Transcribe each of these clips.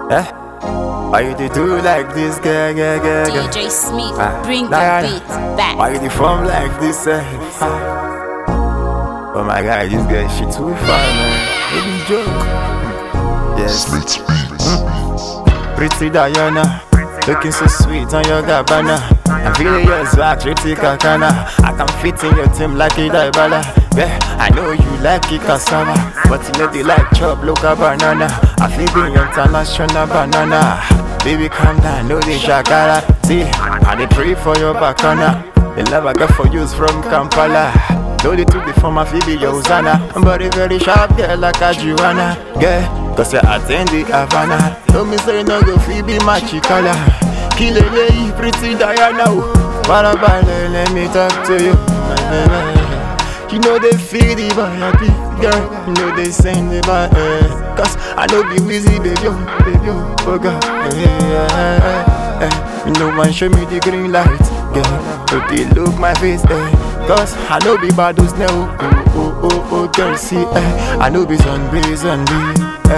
Eh? Why you dey do like this, girl? DJ Smith, bring the beat back. Why you dey form like this, Oh my God, this girl, she too fine, man. Maybe joke. Yes. Pretty Diana, looking so sweet on your Gabbana. I'm feeling your swag, pretty Kakana. I can fit in your team like a Dybala. Yeah, I know you like it cassava, but you know they like chop local banana. I feel the international banana. Baby, calm down, know the shakara. See, I dey pray for your bacana. The love I got for you is from Kampala. Know they took the form of Phoebe, your Hosanna. But a very sharp girl like a Joanna. Yeah, cause you attend the Havana. Don't me say no go Phoebe, my chicala. Kill a lady, pretty Diana. What about let me talk to you, my baby. You know they feel the boy happy, girl. You know they sing the boy, cause I know be wheezy, baby, oh God. You know man show me the green light, girl. But they look my face, cause I know be bad those now. Oh, girl, see, I know be sunblaze and be,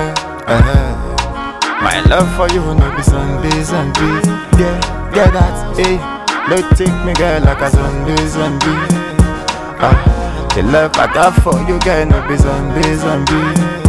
my love for you no be sunblaze and be, yeah, that, don't take me, girl, like a sunblaze and be, the love I got for you, girl, no be sunblaze and be,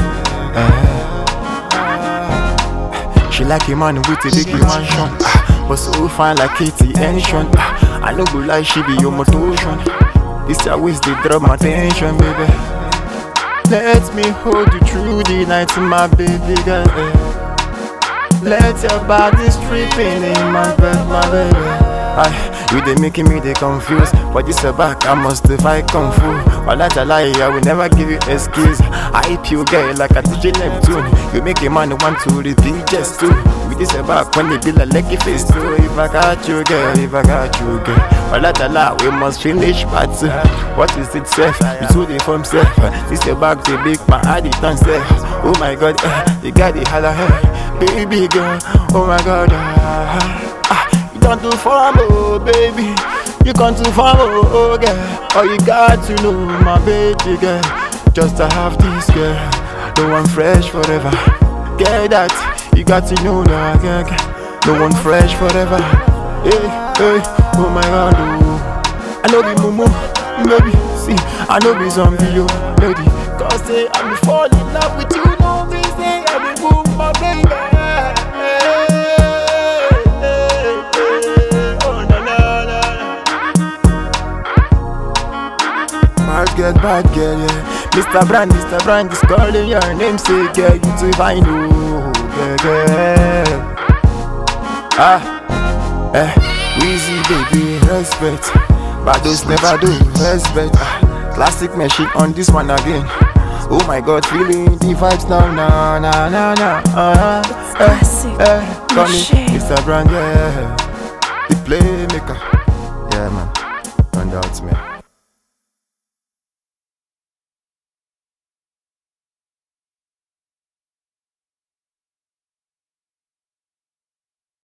she like a man with a big mansion, but so fine like Katie Henson. I know go like she be your motivation. This always they drop my attention, baby. Let me hold you through the night, my baby girl. Let your body stripping in my bed, my baby. You they making me they confused, but this a back I must fight kung fu. While that's a lie, I will never give you excuse. I hype you girl like a DJ Neptune. You make a man want to repeat just too. With this a back when they be like lucky face too. If I got you girl, while that's a lie, we must finish part two. What is it safe? You told it from self. This a back they big my heart it on self. Oh my God, you got the holla hair, baby girl. Oh my God, you don't do for me, oh baby. You can't do for me, oh girl. All you got to know, my baby girl, just to have this girl. No one fresh forever. Get that, you got to know that, girl. No one fresh forever. Hey, oh my God, oh. I know be mumu, baby. See, I know be zombie, yo, lady. Cause say I'm fall in love with you, no me say I be boom, my baby. Bad girl, yeah. Mr. Brand is calling your name, say girl, you too fine, oh, girl. Wheezy baby, respect. Bados never do, respect. Classic machine on this one again. Oh my God, feeling the vibes now, call me Mr. Brand, yeah. The playmaker, yeah man, no doubt, man.